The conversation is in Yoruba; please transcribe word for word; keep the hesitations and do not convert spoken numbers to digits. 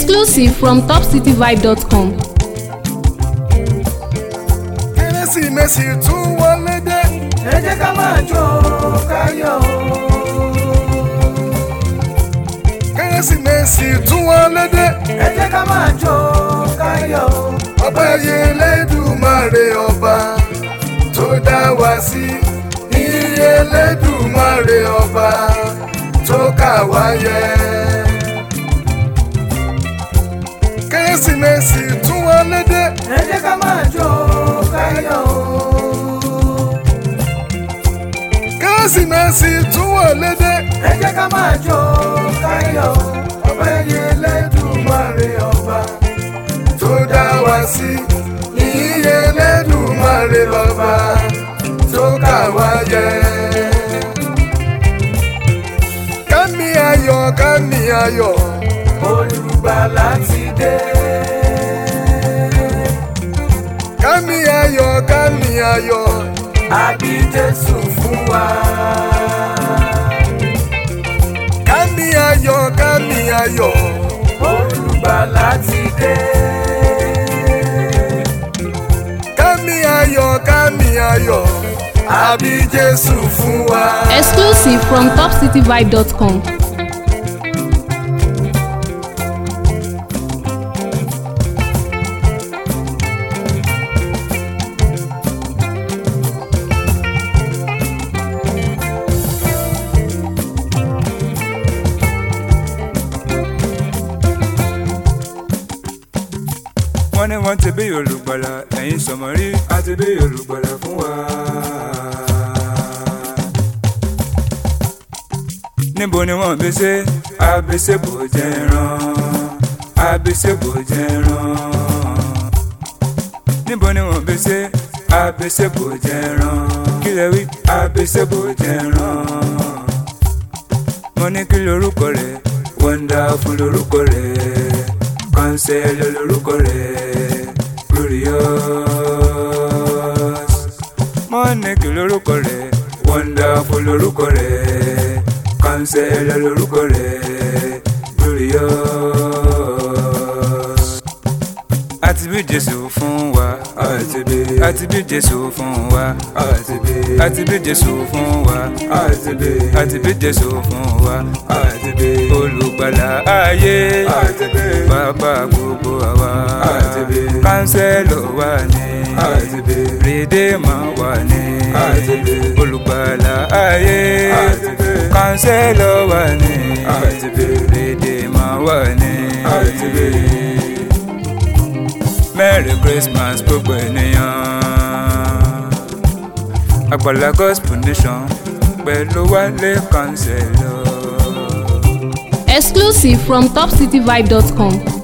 Exclusive from top city vibe dot com. Kérésìmesì tún wọlé dé. Ẹ jẹ́ ká máa jó káyọ̀. Kérésìmesì tún wọlé dé. Ẹ jẹ́ ká máa jó káyọ̀. Ọpẹ́ yẹ Elédùmarè ọba tó dá wa sí. Iye Elédùmarè ọba tó kà wá yẹ. Kérésìmesì tún wọlé dé. Ẹ jẹ́ ká máa jó káyọ̀. Kérésìmesì tún wọlé dé. Ẹ jẹ́ ká máa jó káyọ̀. Ọpẹ́ yẹ Elédùmarè ọba tó dá wa sí. Iye Elédùmarè ọba tó kà wá yẹ. Kámi ayọ̀, kámi ayọ̀, Olùgbàlà ti dé. kámi ayọ̀, kámi ayọ̀, Àbí Jésù fún wa. kámi ayọ̀, kámi ayọ̀, Olùgbàlà ti dé. kámi ayọ̀, kámi ayọ̀, àbí Jésù fún wa. Exclusive from top city vibe dot com. wọ́n ní wọ́n ti bí olùgbàlà ẹ̀yin sọ̀mọ́rí àti bí olùgbàlà fún wa. níbo ni wọ́n bí ṣe àbíṣe bò jẹ́ ràn àbíṣe bò jẹ́ ràn. níbo ni wọ́n bí ṣe àbíṣe bò jẹ́ ràn kí lẹ wí àbíṣe bò jẹ́ ràn. mo ní kí lorúkọ rẹ̀ wonderful lorúkọ rẹ̀. Cancel lórúkọ rẹ̀ glorious. Mọ́nìkì lórúkọ rẹ̀ wonderful lórúkọ rẹ̀. Cancel lórúkọ rẹ̀ glorious. Àti bí Jésù fún wa àti bí àti bí Jésù fún wa àti bí àti bí Jésù fún wa àti bí àti bí Jésù fún wa àti bí olùgbàlà ayé àti bí bàbá gbogbo àwa àti bí kánsẹ́lọ̀ wà ní àti bí rìdíìmọ̀ wà ní àti bí olùgbàlà ayé àti bí kánsẹ́lọ̀ wà ní àti bí rìdíìmọ̀ wà ní àti bí. Merry Christmas gbogbo ènìyàn. Àgbàlá Gospel Nation pẹ̀lú Wálé Cancelo. Exclusive from top city vibe dot com.